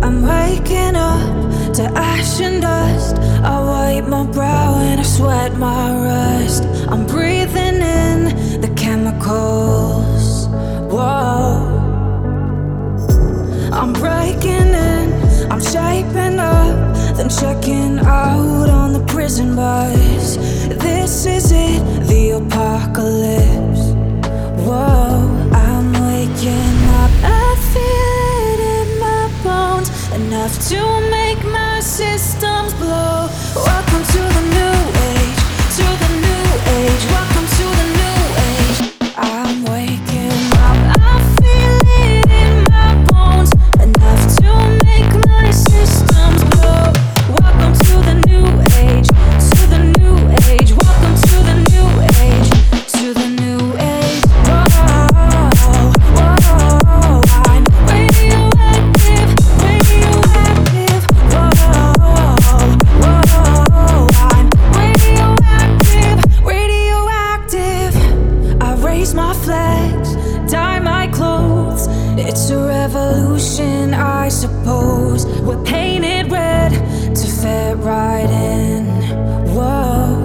I'm waking up to ash and dust. I wipe my brow and I sweat my rust. I'm breathing in the chemicals. Whoa. I'm breaking in, I'm shaping up, then checking out on the prison bus. This is it, the apocalypse. Whoa, I'm waking up. I feel it in my bones, enough to make my systems blow. Welcome to the new age, to the new age. Welcome to the new age. I'm waking up. I feel it in my bones, enough to make my systems blow. Welcome to the new age, to the new age. Welcome to the new age, to the new age. Whoa, whoa, I'm radioactive, radioactive. Whoa, whoa, I'm radioactive, radioactive. I raise my flags, dye my clothes. It's a revolution, I suppose. We're painted red to fit right in. Whoa.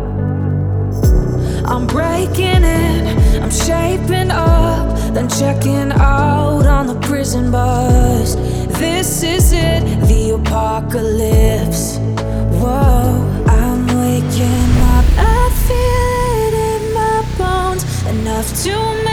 I'm breaking in, I'm shaping up, then checking out on the prison bus. This is it, the apocalypse. Whoa, I'm waking up. I feel it in my bones, enough to